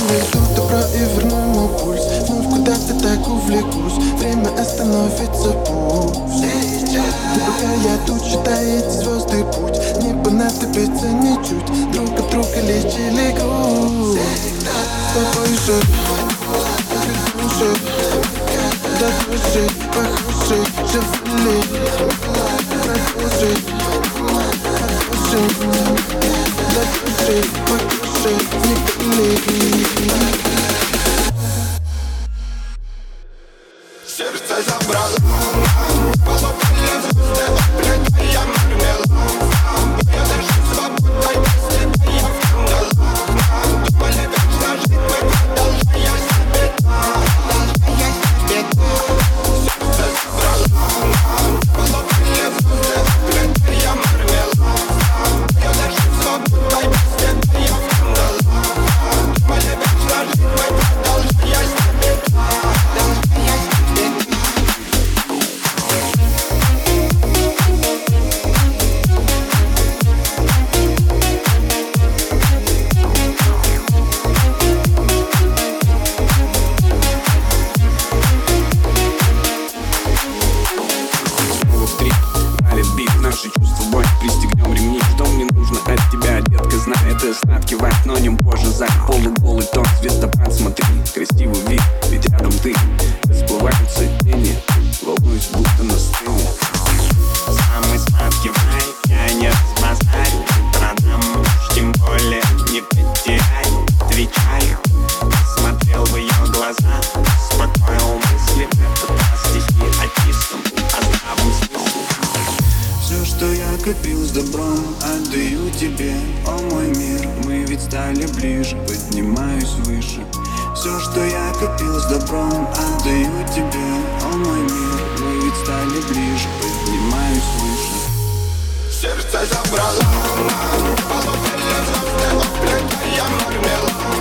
Найду добро и верну мой пульс. Вновь куда-то так увлекусь. Время остановится пусть. Пока я тут, считаю эти звезды путь. Не понадобится ничуть. Друг от друга лечили грудь. С тобой же да дружи, похожи, живли. Продолжи, да дружи, похожи, не пили. Сердце забрало, полупали звезды, оплетая мармелад. Я дышу свободой, без тебя я в кандалах. Думали вечно жить, мы продолжая себе. Сердце забрало, полупали звезды, оплетая мармелад. Я дышу свободой, без тебя я в кандалах. Думали вечно жить, мы продолжая себе. Наши чувства, бой, пристегнем ремни. Что мне нужно от тебя, детка, знай, это сладкий вайб, но не позже за полуголый тон. Звездопад, смотри, красивый вид, ведь рядом ты. Расплываются тени, волнуюсь, будто на сцене. Самый сладкий вайб, я не разбазарю. Продам уж, тем более не потеряй. Отвечаю, смотрел в ее глаза, успокоил мысли. Это стихи о чистом, о здравом сном. Все, что я копил с добром, отдаю тебе, о мой мир. Мы ведь стали ближе, поднимаюсь выше. Все, что я копил с добром, отдаю тебе, о мой мир. Мы ведь стали ближе, поднимаюсь выше. Сердце забрало, полупали звезды, оплетая мармелад.